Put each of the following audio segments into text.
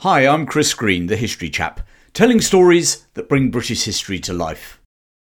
Hi, I'm Chris Green, the History Chap, telling stories that bring British history to life.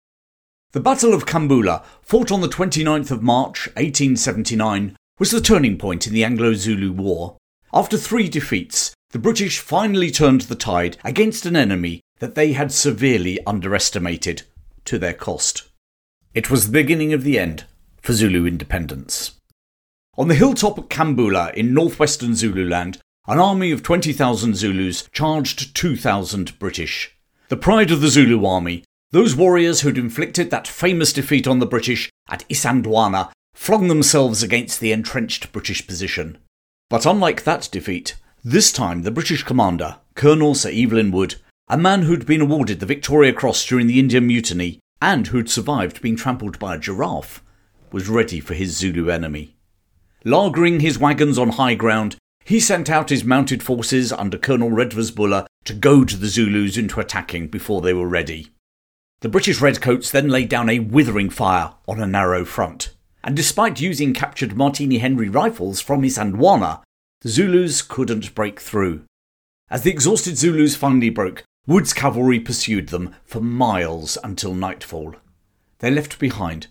The Battle of Kambula, fought on the 29th of March 1879, was the turning point in the Anglo-Zulu War. After 3 defeats, the British finally turned the tide against an enemy that they had severely underestimated, to their cost. It was the beginning of the end for Zulu independence. On the hilltop at Kambula in northwestern Zululand, an army of 20,000 Zulus charged 2,000 British. The pride of the Zulu army, those warriors who'd inflicted that famous defeat on the British at Isandlwana, flung themselves against the entrenched British position. But unlike that defeat, this time the British commander, Colonel Sir Evelyn Wood, a man who'd been awarded the Victoria Cross during the Indian Mutiny and who'd survived being trampled by a giraffe, was ready for his Zulu enemy. Lagering his wagons on high ground, he sent out his mounted forces under Colonel Redvers to goad the Zulus into attacking before they were ready. The British redcoats then laid down a withering fire on a narrow front, and despite using captured Martini Henry rifles from Isandlwana, the Zulus couldn't break through. As the exhausted Zulus finally broke, Wood's cavalry pursued them for miles until nightfall. They left behind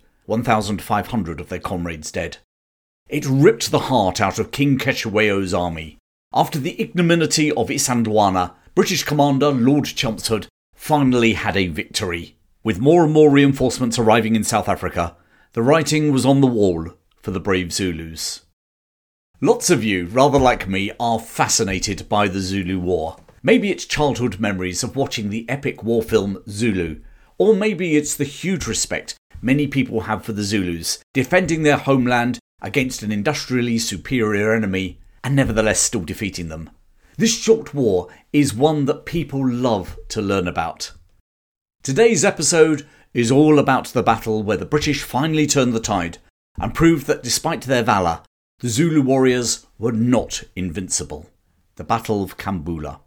1,500 of their comrades dead. It ripped the heart out of King Cetshwayo's army. After the ignominy of Isandlwana, British commander Lord Chelmsford finally had a victory. With more and more reinforcements arriving in South Africa, the writing was on the wall for the brave Zulus. Lots of you, rather like me, are fascinated by the Zulu War. Maybe it's childhood memories of watching the epic war film Zulu, or maybe it's the huge respect many people have for the Zulus, defending their homeland against an industrially superior enemy and nevertheless still defeating them. This short war is one that people love to learn about. Today's episode is all about the battle where the British finally turned the tide and proved that despite their valour, the Zulu warriors were not invincible. The Battle of Kambula.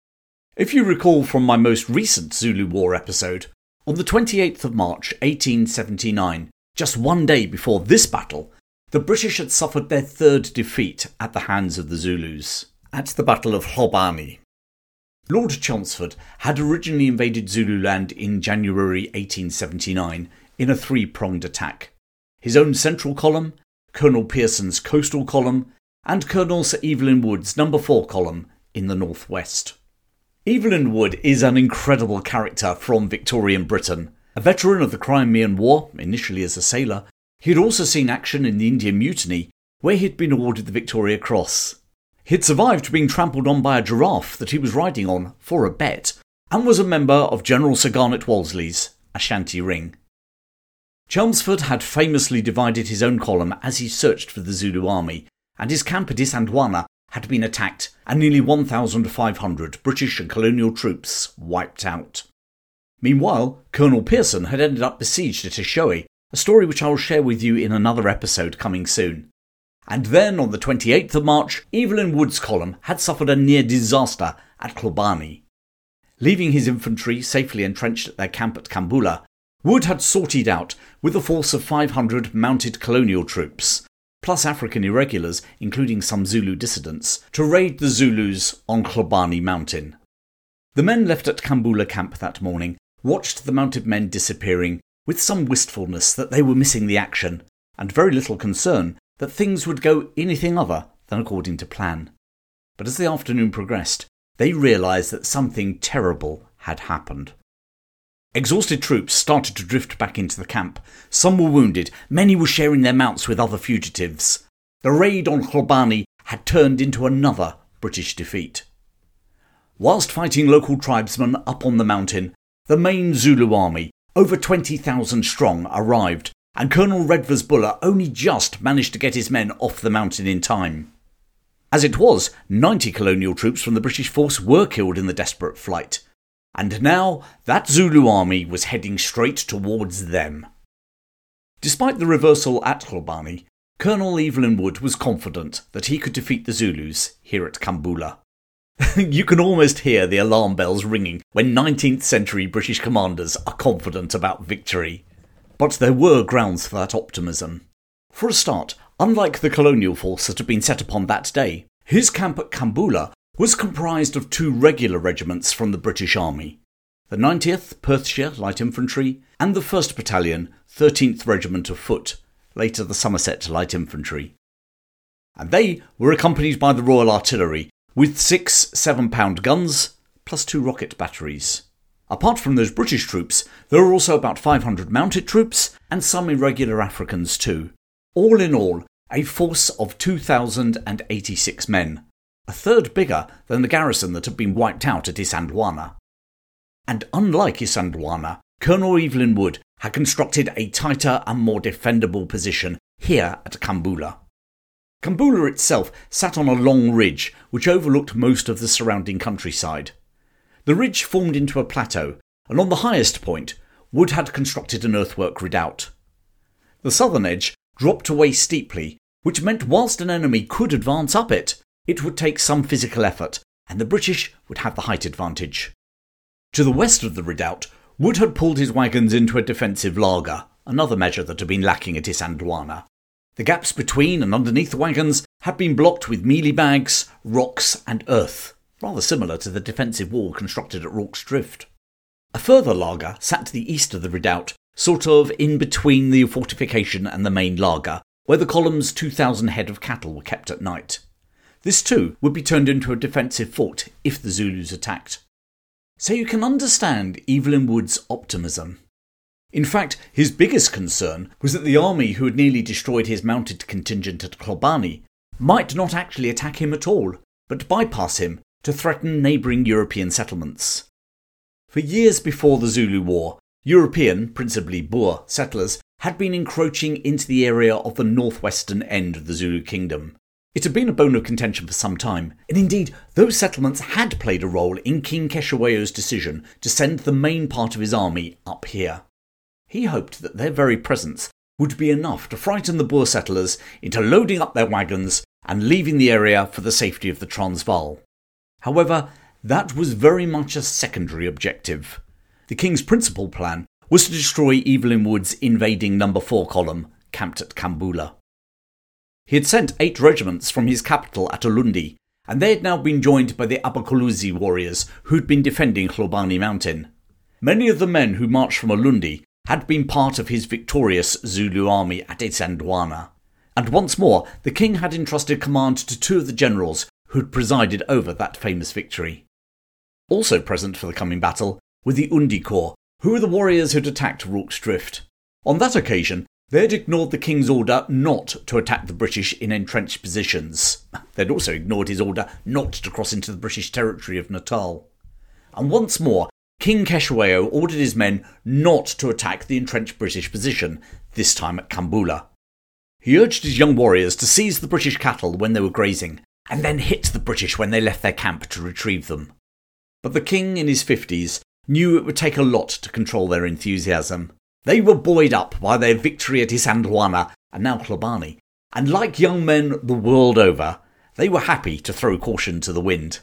If you recall from my most recent Zulu War episode, on the 28th of March 1879, just one day before this battle, the British had suffered their 3rd defeat at the hands of the Zulus, at the Battle of Hlobani. Lord Chelmsford had originally invaded Zululand in January 1879 in a 3-pronged attack. His own central column, Colonel Pearson's coastal column, and Colonel Sir Evelyn Wood's No. 4 column in the northwest. Evelyn Wood is an incredible character from Victorian Britain. A veteran of the Crimean War, initially as a sailor, he had also seen action in the Indian Mutiny, where he had been awarded the Victoria Cross. He had survived being trampled on by a giraffe that he was riding on for a bet, and was a member of General Sir Garnet Wolseley's Ashanti Ring. Chelmsford had famously divided his own column as he searched for the Zulu army, and his camp at Isandlwana had been attacked and nearly 1,500 British and colonial troops wiped out. Meanwhile, Colonel Pearson had ended up besieged at Eshowe, a story which I will share with you in another episode coming soon. And then on the 28th of March, Evelyn Wood's column had suffered a near disaster at Hlobani. Leaving his infantry safely entrenched at their camp at Kambula, Wood had sorted out with a force of 500 mounted colonial troops, plus African irregulars, including some Zulu dissidents, to raid the Zulus on Hlobani Mountain. The men left at Kambula camp that morning watched the mounted men disappearing with some wistfulness that they were missing the action, and very little concern that things would go anything other than according to plan. But as the afternoon progressed, they realised that something terrible had happened. Exhausted troops started to drift back into the camp. Some were wounded, many were sharing their mounts with other fugitives. The raid on Hlobani had turned into another British defeat. Whilst fighting local tribesmen up on the mountain, the main Zulu army, over 20,000 strong, arrived, and Colonel Redvers only just managed to get his men off the mountain in time. As it was, 90 colonial troops from the British force were killed in the desperate flight, and now that Zulu army was heading straight towards them. Despite the reversal at Hlobani, Colonel Evelyn Wood was confident that he could defeat the Zulus here at Kambula. You can almost hear the alarm bells ringing when 19th century British commanders are confident about victory. But there were grounds for that optimism. For a start, unlike the colonial force that had been set upon that day, his camp at Kambula was comprised of 2 regular regiments from the British Army, the 90th Perthshire Light Infantry and the 1st Battalion, 13th Regiment of Foot, later the Somerset Light Infantry. And they were accompanied by the Royal Artillery with 6 7-pound guns plus 2 rocket batteries. Apart from those British troops, there were also about 500 mounted troops and some irregular Africans too. All in all, a force of 2,086 men, a third bigger than the garrison that had been wiped out at Isandlwana. And unlike Isandlwana, Colonel Evelyn Wood had constructed a tighter and more defendable position here at Kambula. Kambula itself sat on a long ridge which overlooked most of the surrounding countryside. The ridge formed into a plateau, and on the highest point, Wood had constructed an earthwork redoubt. The southern edge dropped away steeply, which meant whilst an enemy could advance up it, it would take some physical effort, and the British would have the height advantage. To the west of the redoubt, Wood had pulled his wagons into a defensive laager, another measure that had been lacking at Isandlwana. The gaps between and underneath the wagons had been blocked with mealie bags, rocks and earth, rather similar to the defensive wall constructed at Rorke's Drift. A further laager sat to the east of the redoubt, sort of in between the fortification and the main laager, where the column's 2,000 head of cattle were kept at night. This too would be turned into a defensive fort if the Zulus attacked. So you can understand Evelyn Wood's optimism. In fact, his biggest concern was that the army who had nearly destroyed his mounted contingent at Klobani might not actually attack him at all, but bypass him to threaten neighbouring European settlements. For years before the Zulu War, European, principally Boer, settlers had been encroaching into the area of the northwestern end of the Zulu kingdom. It had been a bone of contention for some time, and indeed those settlements had played a role in King Cetshwayo's decision to send the main part of his army up here. He hoped that their very presence would be enough to frighten the Boer settlers into loading up their wagons and leaving the area for the safety of the Transvaal. However, that was very much a secondary objective. The King's principal plan was to destroy Evelyn Wood's invading No. 4 column, camped at Kambula. He had sent 8 regiments from his capital at Ulundi, and they had now been joined by the Abakuluzi warriors who had been defending Klobani Mountain. Many of the men who marched from Ulundi had been part of his victorious Zulu army at Isandlwana, and once more the King had entrusted command to 2 of the generals who had presided over that famous victory. Also present for the coming battle were the Undi Corps, who were the warriors who had attacked Rorke's Drift. On that occasion, they had ignored the King's order not to attack the British in entrenched positions. They had also ignored his order not to cross into the British territory of Natal. And once more, King Cetshwayo ordered his men not to attack the entrenched British position, this time at Kambula. He urged his young warriors to seize the British cattle when they were grazing, and then hit the British when they left their camp to retrieve them. But the King, in his 50s, knew it would take a lot to control their enthusiasm. They were buoyed up by their victory at Isandlwana and now Klobani, and like young men the world over, they were happy to throw caution to the wind.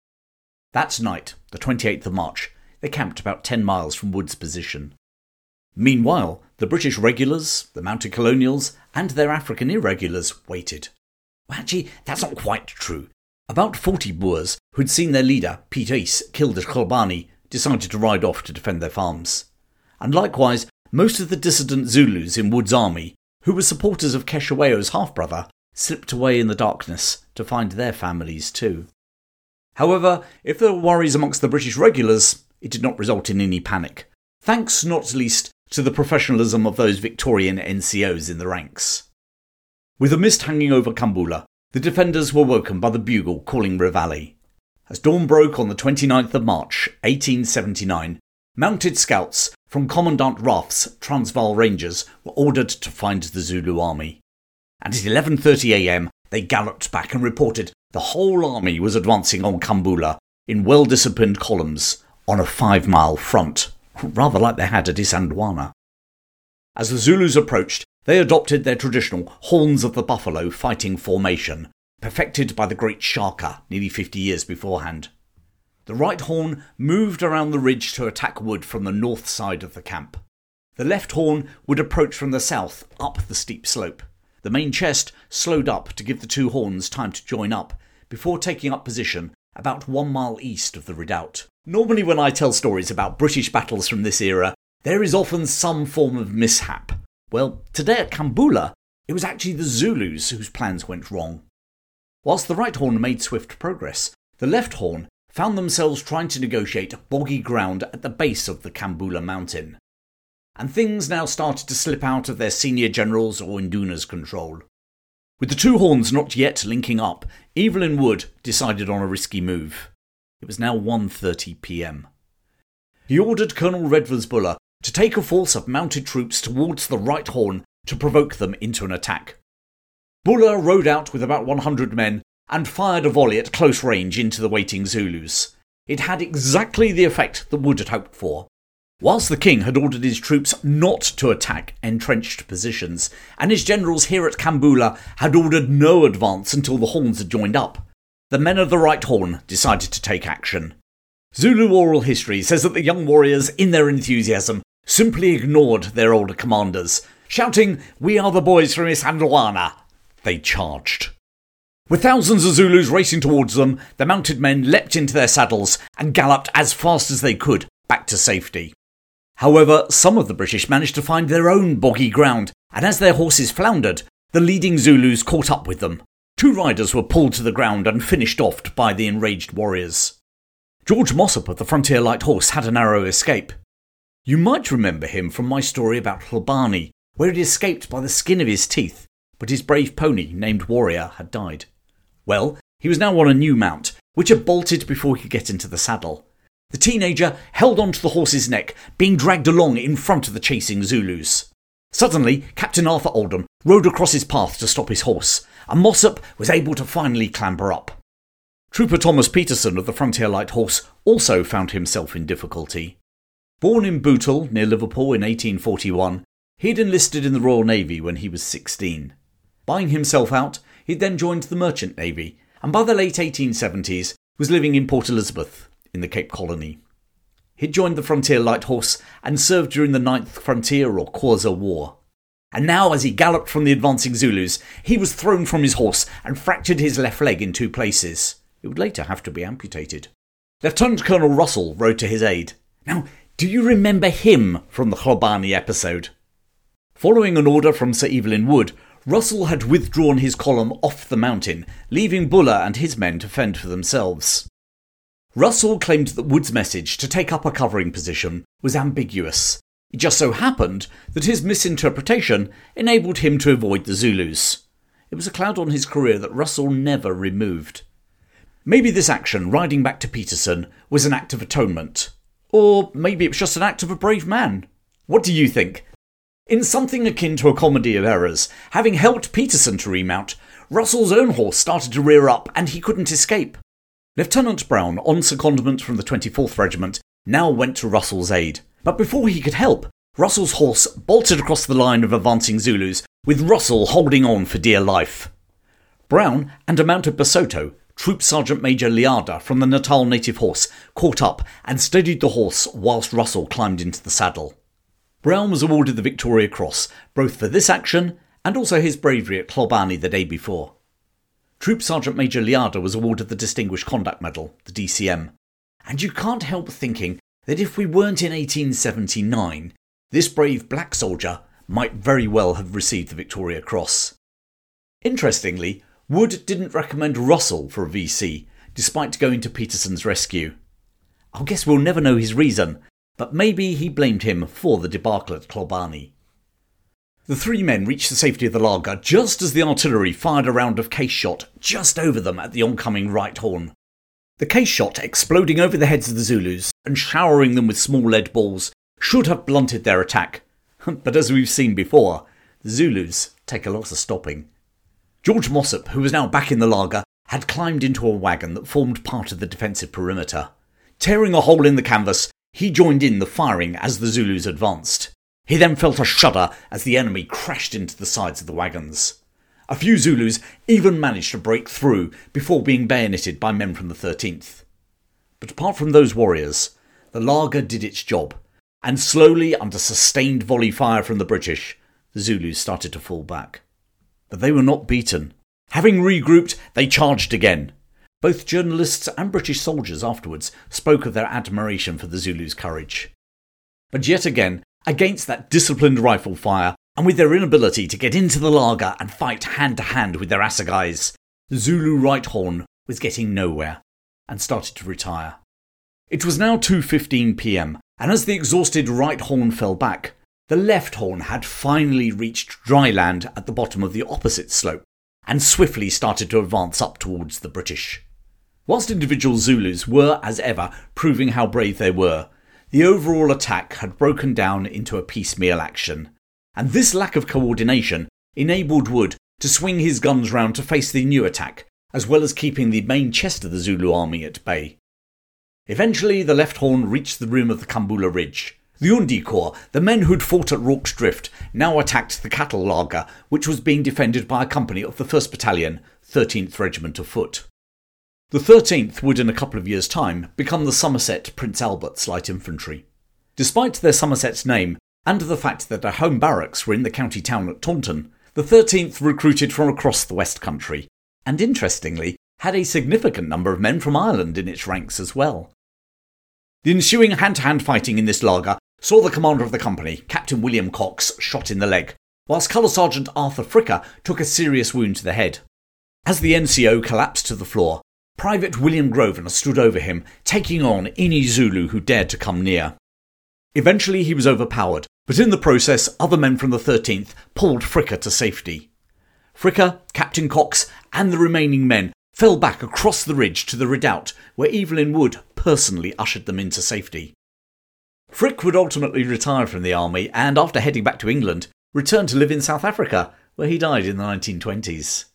That night, the 28th of March, they camped about 10 miles from Wood's position. Meanwhile, the British regulars, the mounted colonials, and their African irregulars waited. Well, actually, that's not quite true. About 40 Boers who'd seen their leader, Piet Uys, killed at Klobani, decided to ride off to defend their farms. And likewise, most of the dissident Zulus in Wood's army, who were supporters of Cetshwayo's half-brother, slipped away in the darkness to find their families too. However, if there were worries amongst the British regulars, it did not result in any panic, thanks not least to the professionalism of those Victorian NCOs in the ranks. With a mist hanging over Kambula, the defenders were woken by the bugle calling Reveille. As dawn broke on the 29th of March, 1879, mounted scouts from Commandant Raff's Transvaal Rangers were ordered to find the Zulu army. And at 11:30 a.m, they galloped back and reported the whole army was advancing on Kambula in well-disciplined columns on a 5-mile front, rather like they had at Isandlwana. As the Zulus approached, they adopted their traditional Horns of the Buffalo fighting formation, perfected by the great Shaka nearly 50 years beforehand. The right horn moved around the ridge to attack Wood from the north side of the camp. The left horn would approach from the south up the steep slope. The main chest slowed up to give the 2 horns time to join up before taking up position about 1 mile east of the redoubt. Normally when I tell stories about British battles from this era, there is often some form of mishap. Well, today at Kambula, it was actually the Zulus whose plans went wrong. Whilst the right horn made swift progress, the left horn found themselves trying to negotiate boggy ground at the base of the Kambula mountain. And things now started to slip out of their senior generals or Induna's control. With the two horns not yet linking up, Evelyn Wood decided on a risky move. It was now 1:30 p.m. He ordered Colonel Redvers-Buller to take a force of mounted troops towards the right horn to provoke them into an attack. Buller rode out with about 100 men and fired a volley at close range into the waiting Zulus. It had exactly the effect that Wood had hoped for. Whilst the king had ordered his troops not to attack entrenched positions, and his generals here at Kambula had ordered no advance until the horns had joined up, the men of the right horn decided to take action. Zulu oral history says that the young warriors, in their enthusiasm, simply ignored their older commanders. Shouting, "We are the boys from Isandlwana," they charged. With thousands of Zulus racing towards them, the mounted men leapt into their saddles and galloped as fast as they could back to safety. However, some of the British managed to find their own boggy ground, and as their horses floundered, the leading Zulus caught up with them. 2 riders were pulled to the ground and finished off by the enraged warriors. George Mossop of the Frontier Light Horse had a narrow escape. You might remember him from my story about Hlobani, where he escaped by the skin of his teeth, but his brave pony, named Warrior, had died. Well, he was now on a new mount, which had bolted before he could get into the saddle. The teenager held onto the horse's neck, being dragged along in front of the chasing Zulus. Suddenly, Captain Arthur Oldham rode across his path to stop his horse, and Mossop was able to finally clamber up. Trooper Thomas Peterson of the Frontier Light Horse also found himself in difficulty. Born in Bootle, near Liverpool in 1841, he'd enlisted in the Royal Navy when he was 16. Buying himself out, he then joined the Merchant Navy, and by the late 1870s was living in Port Elizabeth, in the Cape Colony. He'd joined the Frontier Light Horse and served during the 9th Frontier or Xhosa War. And now, as he galloped from the advancing Zulus, he was thrown from his horse and fractured his left leg in 2 places. It would later have to be amputated. Lieutenant Colonel Russell rode to his aid. Now, do you remember him from the Hlobani episode? Following an order from Sir Evelyn Wood, Russell had withdrawn his column off the mountain, leaving Buller and his men to fend for themselves. Russell claimed that Wood's message to take up a covering position was ambiguous. It just so happened that his misinterpretation enabled him to avoid the Zulus. It was a cloud on his career that Russell never removed. Maybe this action, riding back to Peterson, was an act of atonement. Or maybe it was just an act of a brave man. What do you think? In something akin to a comedy of errors, having helped Peterson to remount, Russell's own horse started to rear up and he couldn't escape. Lieutenant Brown, on secondment from the 24th Regiment, now went to Russell's aid. But before he could help, Russell's horse bolted across the line of advancing Zulus, with Russell holding on for dear life. Brown and a mounted Basotho, Troop Sergeant Major Liada from the Natal Native Horse, caught up and steadied the horse whilst Russell climbed into the saddle. Brown was awarded the Victoria Cross, both for this action and also his bravery at Hlobani the day before. Troop Sergeant Major Liada was awarded the Distinguished Conduct Medal, the DCM. And you can't help thinking that if we weren't in 1879, this brave black soldier might very well have received the Victoria Cross. Interestingly, Wood didn't recommend Russell for a VC, despite going to Peterson's rescue. I guess we'll never know his reason, but maybe he blamed him for the debacle at Hlobani. The 3 men reached the safety of the laager just as the artillery fired a round of case shot just over them at the oncoming right horn. The case shot, exploding over the heads of the Zulus and showering them with small lead balls, should have blunted their attack. But as we've seen before, the Zulus take a lot of stopping. George Mossop, who was now back in the laager, had climbed into a wagon that formed part of the defensive perimeter. Tearing a hole in the canvas, he joined in the firing as the Zulus advanced. He then felt a shudder as the enemy crashed into the sides of the wagons. A few Zulus even managed to break through before being bayoneted by men from the 13th. But apart from those warriors, the laager did its job, and slowly, under sustained volley fire from the British, the Zulus started to fall back. But they were not beaten. Having regrouped, they charged again. Both journalists and British soldiers afterwards spoke of their admiration for the Zulus' courage. But yet again, against that disciplined rifle fire, and with their inability to get into the laager and fight hand to hand with their assegais, the Zulu right horn was getting nowhere and started to retire. It was now 2:15 p.m, and as the exhausted right horn fell back, the left horn had finally reached dry land at the bottom of the opposite slope and swiftly started to advance up towards the British. Whilst individual Zulus were, as ever, proving how brave they were, the overall attack had broken down into a piecemeal action, and this lack of coordination enabled Wood to swing his guns round to face the new attack, as well as keeping the main chest of the Zulu army at bay. Eventually, the left horn reached the rim of the Kambula Ridge. The Undi Corps, the men who'd fought at Rorke's Drift, now attacked the cattle laager, which was being defended by a company of the 1st Battalion, 13th Regiment of Foot. The 13th would in a couple of years' time become the Somerset Prince Albert's Light Infantry. Despite their Somerset name, and the fact that their home barracks were in the county town at Taunton, the 13th recruited from across the West Country, and interestingly, had a significant number of men from Ireland in its ranks as well. The ensuing hand-to-hand fighting in this laager saw the commander of the company, Captain William Cox, shot in the leg, whilst Colour Sergeant Arthur Fricker took a serious wound to the head. As the NCO collapsed to the floor, Private William Grosvenor stood over him, taking on any Zulu who dared to come near. Eventually he was overpowered, but in the process other men from the 13th pulled Fricker to safety. Fricker, Captain Cox and the remaining men fell back across the ridge to the redoubt, where Evelyn Wood personally ushered them into safety. Frick would ultimately retire from the army and, after heading back to England, returned to live in South Africa, where he died in the 1920s.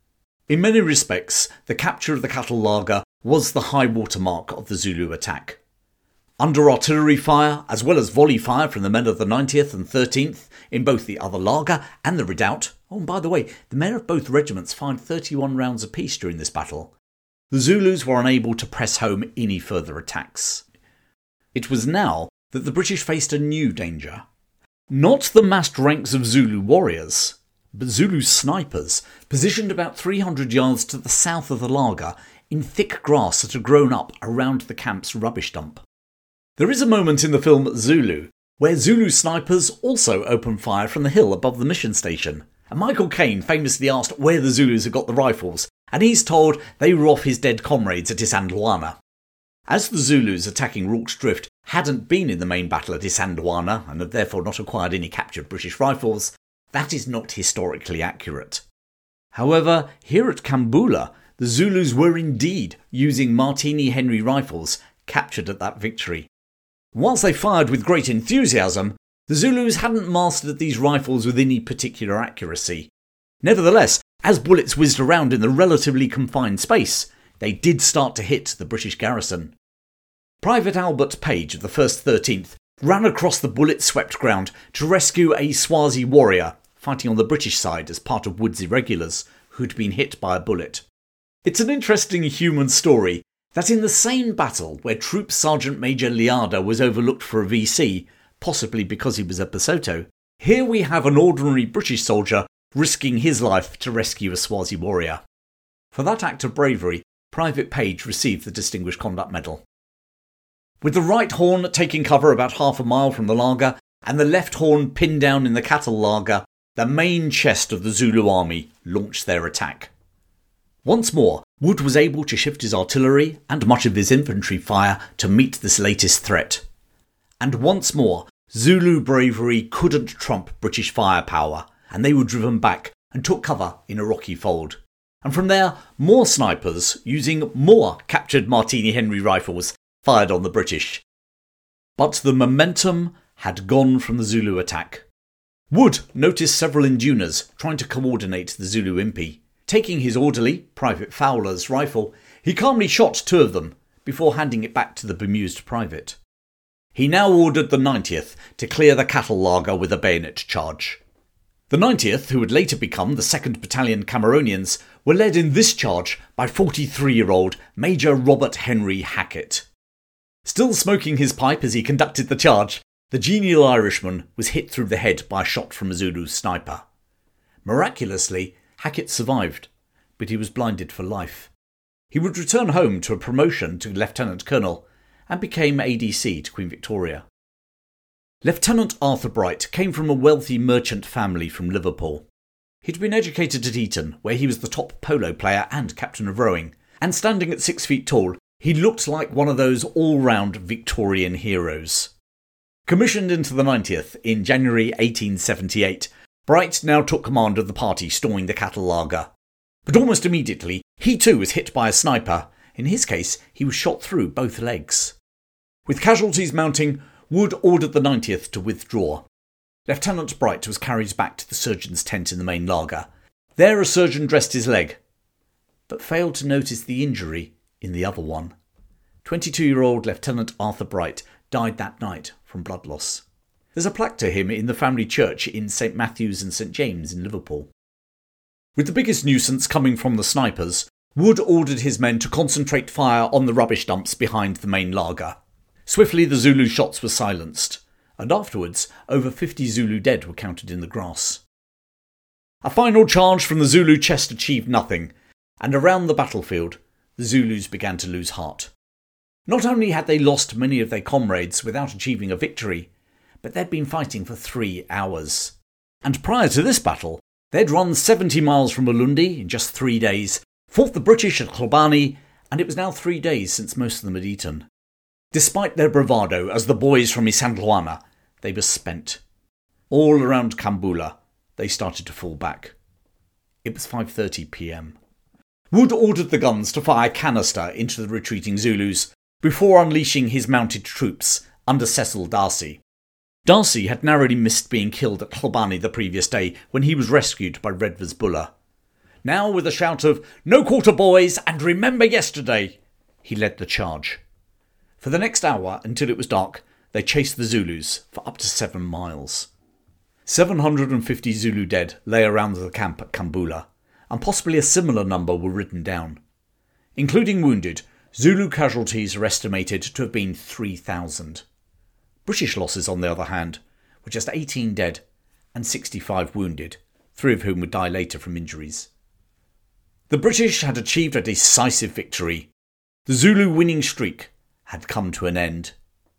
In many respects, the capture of the cattle laager was the high water mark of the Zulu attack. Under artillery fire, as well as volley fire from the men of the 90th and 13th, in both the other laager and the redoubt, and by the way, the men of both regiments fired 31 rounds apiece during this battle, the Zulus were unable to press home any further attacks. It was now that the British faced a new danger. Not the massed ranks of Zulu warriors, but Zulu snipers, positioned about 300 yards to the south of the laager, in thick grass that had grown up around the camp's rubbish dump. There is a moment in the film Zulu where Zulu snipers also open fire from the hill above the mission station, and Michael Caine famously asked where the Zulus had got the rifles, and he's told they were off his dead comrades at Isandlwana. As the Zulus attacking Rorke's Drift hadn't been in the main battle at Isandlwana and had therefore not acquired any captured British rifles, that is not historically accurate. However, here at Kambula, the Zulus were indeed using Martini Henry rifles captured at that victory. Whilst they fired with great enthusiasm, the Zulus hadn't mastered these rifles with any particular accuracy. Nevertheless, as bullets whizzed around in the relatively confined space, they did start to hit the British garrison. Private Albert Page of the 1st 13th ran across the bullet-swept ground to rescue a Swazi warrior fighting on the British side as part of Wood's irregulars who'd been hit by a bullet. It's an interesting human story that in the same battle where Troop Sergeant Major Liada was overlooked for a VC, possibly because he was a Basotho, here we have an ordinary British soldier risking his life to rescue a Swazi warrior. For that act of bravery, Private Page received the Distinguished Conduct Medal. With the right horn taking cover about half a mile from the laager and the left horn pinned down in the cattle laager, the main chest of the Zulu army launched their attack. Once more, Wood was able to shift his artillery and much of his infantry fire to meet this latest threat. And once more, Zulu bravery couldn't trump British firepower, and they were driven back and took cover in a rocky fold. And from there, more snipers, using more captured Martini Henry rifles, fired on the British. But the momentum had gone from the Zulu attack. Wood noticed several Indunas trying to coordinate the Zulu impi. Taking his orderly, Private Fowler's rifle, he calmly shot 2 of them before handing it back to the bemused private. He now ordered the 90th to clear the cattle laager with a bayonet charge. The 90th, who would later become the 2nd Battalion Cameronians, were led in this charge by 43-year-old Major Robert Henry Hackett. Still smoking his pipe as he conducted the charge, the genial Irishman was hit through the head by a shot from a Zulu sniper. Miraculously, Hackett survived, but he was blinded for life. He would return home to a promotion to Lieutenant Colonel and became ADC to Queen Victoria. Lieutenant Arthur Bright came from a wealthy merchant family from Liverpool. He'd been educated at Eton, where he was the top polo player and captain of rowing, and standing at 6 feet tall, he looked like one of those all-round Victorian heroes. Commissioned into the 90th in January 1878, Bright now took command of the party storming the cattle laager. But almost immediately, he too was hit by a sniper. In his case, he was shot through both legs. With casualties mounting, Wood ordered the 90th to withdraw. Lieutenant Bright was carried back to the surgeon's tent in the main laager. There a surgeon dressed his leg, but failed to notice the injury in the other one. 22-year-old Lieutenant Arthur Bright died that night from blood loss. There's a plaque to him in the family church in St Matthew's and St James in Liverpool. With the biggest nuisance coming from the snipers, Wood ordered his men to concentrate fire on the rubbish dumps behind the main laager. Swiftly the Zulu shots were silenced, and afterwards over 50 Zulu dead were counted in the grass. A final charge from the Zulu chest achieved nothing, and around the battlefield the Zulus began to lose heart. Not only had they lost many of their comrades without achieving a victory, but they'd been fighting for 3 hours. And prior to this battle, they'd run 70 miles from Ulundi in just 3 days, fought the British at Klobani, and it was now 3 days since most of them had eaten. Despite their bravado as the boys from Isandlwana, they were spent. All around Kambula, they started to fall back. It was 5:30 p.m. Wood ordered the guns to fire canister into the retreating Zulus before unleashing his mounted troops under Cecil Darcy. Darcy had narrowly missed being killed at Klobani the previous day when he was rescued by Redvers Buller. Now, with a shout of "No quarter, boys, and remember yesterday," he led the charge. For the next hour, until it was dark, they chased the Zulus for up to 7 miles. 750 Zulu dead lay around the camp at Kambula, and possibly a similar number were ridden down. Including wounded, Zulu casualties are estimated to have been 3,000. British losses, on the other hand, were just 18 dead and 65 wounded, 3 of whom would die later from injuries. The British had achieved a decisive victory. The Zulu winning streak had come to an end.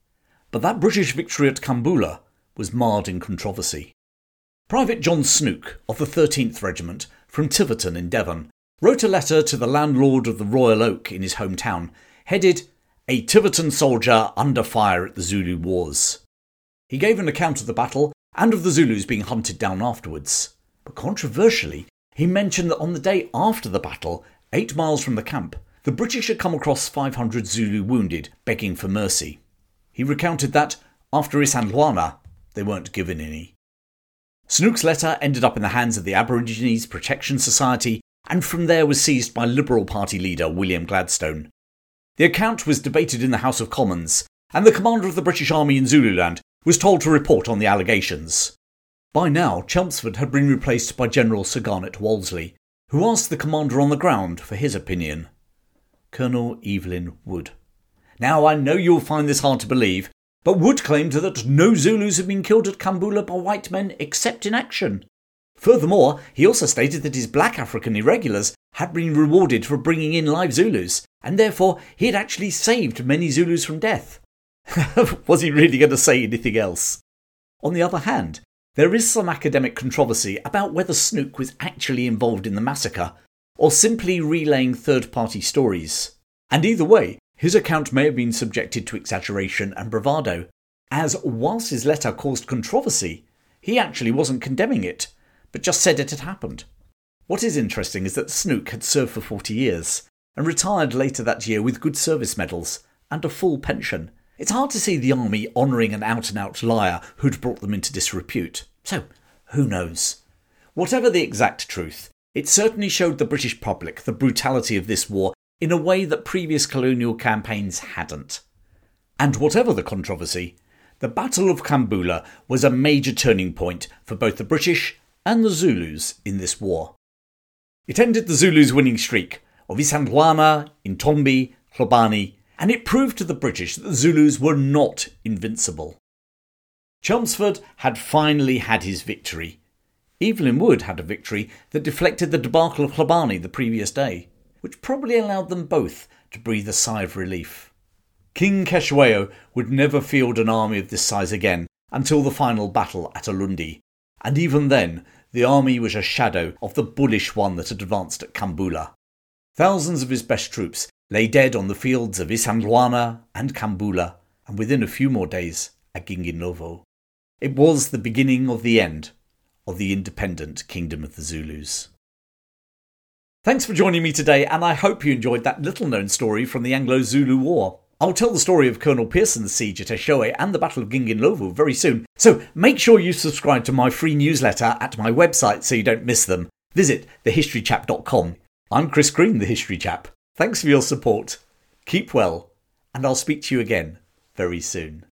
But that British victory at Kambula was marred in controversy. Private John Snook of the 13th Regiment from Tiverton in Devon wrote a letter to the landlord of the Royal Oak in his hometown, headed "A Tiverton Soldier Under Fire at the Zulu Wars." He gave an account of the battle and of the Zulus being hunted down afterwards. But controversially, he mentioned that on the day after the battle, 8 miles from the camp, the British had come across 500 Zulu wounded, begging for mercy. He recounted that, after Isandlwana, they weren't given any. Snook's letter ended up in the hands of the Aborigines Protection Society, and from there was seized by Liberal Party leader William Gladstone. The account was debated in the House of Commons, and the commander of the British Army in Zululand was told to report on the allegations. By now, Chelmsford had been replaced by General Sir Garnet Wolseley, who asked the commander on the ground for his opinion. Colonel Evelyn Wood. Now, I know you'll find this hard to believe, but Wood claimed that no Zulus had been killed at Kambula by white men except in action. Furthermore, he also stated that his black African irregulars had been rewarded for bringing in live Zulus, and therefore he had actually saved many Zulus from death. Was he really going to say anything else? On the other hand, there is some academic controversy about whether Snook was actually involved in the massacre, or simply relaying third-party stories. And either way, his account may have been subjected to exaggeration and bravado, as whilst his letter caused controversy, he actually wasn't condemning it, but just said it had happened. What is interesting is that Snook had served for 40 years, and retired later that year with good service medals and a full pension. It's hard to see the army honouring an out-and-out liar who'd brought them into disrepute. So, who knows? Whatever the exact truth, it certainly showed the British public the brutality of this war in a way that previous colonial campaigns hadn't. And whatever the controversy, the Battle of Kambula was a major turning point for both the British and the Zulus in this war. It ended the Zulus' winning streak of Isandlwana, Intombi, Klobani, and it proved to the British that the Zulus were not invincible. Chelmsford had finally had his victory. Evelyn Wood had a victory that deflected the debacle of Klobani the previous day. which probably allowed them both to breathe a sigh of relief. King Cetshwayo would never field an army of this size again until the final battle at Ulundi, and even then the army was a shadow of the bullish one that had advanced at Kambula. Thousands of his best troops lay dead on the fields of Isandlwana and Kambula, and within a few more days at Ginginovo. It was the beginning of the end of the independent Kingdom of the Zulus. Thanks for joining me today, and I hope you enjoyed that little-known story from the Anglo-Zulu War. I'll tell the story of Colonel Pearson's siege at Eshowe and the Battle of Ginginovo very soon, so make sure you subscribe to my free newsletter at my website so you don't miss them. Visit thehistorychap.com. I'm Chris Green, the History Chap. Thanks for your support. Keep well, and I'll speak to you again very soon.